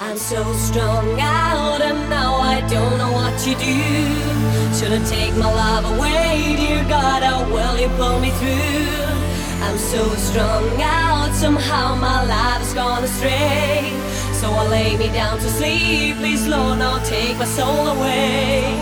I'm so strung out and now I don't know what to do. Should've taken my love away, dear God, how will you pull me through? I'm so strung out, somehow my life has gone astray. So I lay me down to sleep, please Lord, now take my soul away.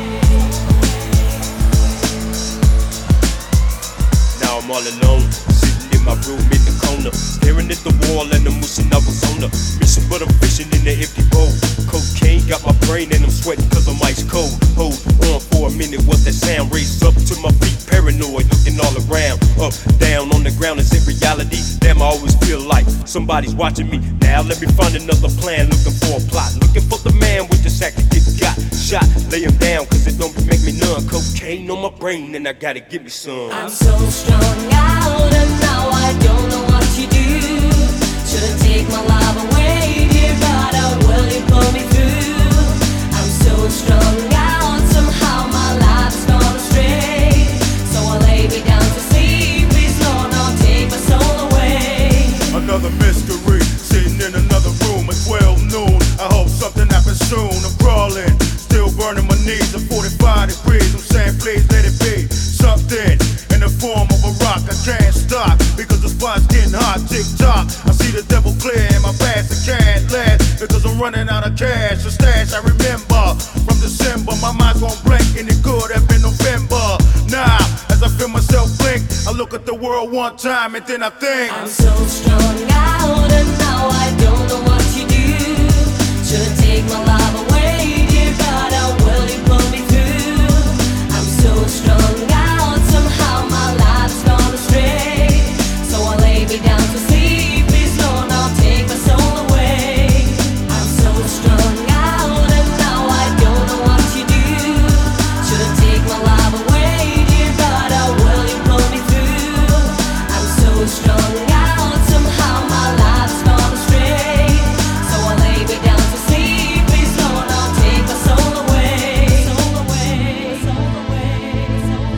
Now I'm all alone, sitting in my room in the corner, staring at the wall and I'm wishing I was on the mission, but I'm fishing in the empty bowl. Cocaine got my brain and I'm sweating cause I'm ice cold. Hold on for a minute, what's that sound? Raised up to my feet, paranoid, looking all around. Up, down, on the ground, is it reality? Damn, I always feel like somebody's watching me. Now let me find another plan, looking for a plot, looking for the man with the sack that get got shot. Lay him down cause it don't make me numb. Cocaine on my brain and I gotta give me some. I'm so strung out and now I don't know what to do. Should've taken my love away, dear God, how will you pull me through? I'm so strung out, somehow my life's gone astray. So I lay me down to sleep, please Lord, now take my soul away. Another mystery, sitting in another room at 12 noon. I hope something happens soon. I'm crawling, still burning my knees at 45 degrees. I'm saying please let it be something in the form of a rock. I can't stop because the spot's getting hot. Tick tock, I see the devil clear in my past. I can't last because I'm running out of cash. The stash I remember from December. My mind's gon' blank and it could have been November. Now, as I feel myself blink, I look at the world one time and then I think I'm so strung out and now I don't know what to do. Should've taken my love away, dear God, how will you pull me through? I'm so strung out, somehow my life's gone astray. So I lay me down to sleep, please Lord, now take my soul away. I'm so strung out and now I don't know what to do. Should've taken my love away, dear God, how will you pull me through? I'm so strung out, somehow my life's gone astray. So I lay me down to sleep, please Lord, now take my soul away. Soul away, soul away, soul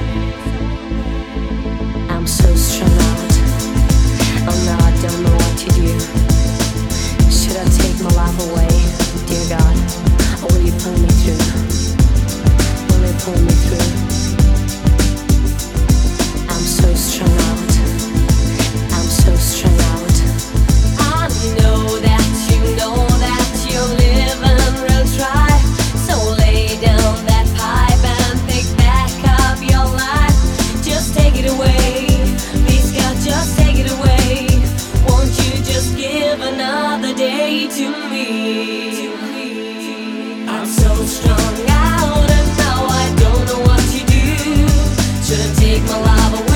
away. I'm so strung out, oh no, I don't know what to do. Should I take my life away, dear God, or will you pull me through? Will you pull me through? I'm so strung out, I'm so strung out. I know that you're living real dry. So lay down that pipe and pick back up your life. Just take it away, please God, just take it away. Won't you just give another day to me? I'm so strung out and now I don't know what to do. Should've taken my love away.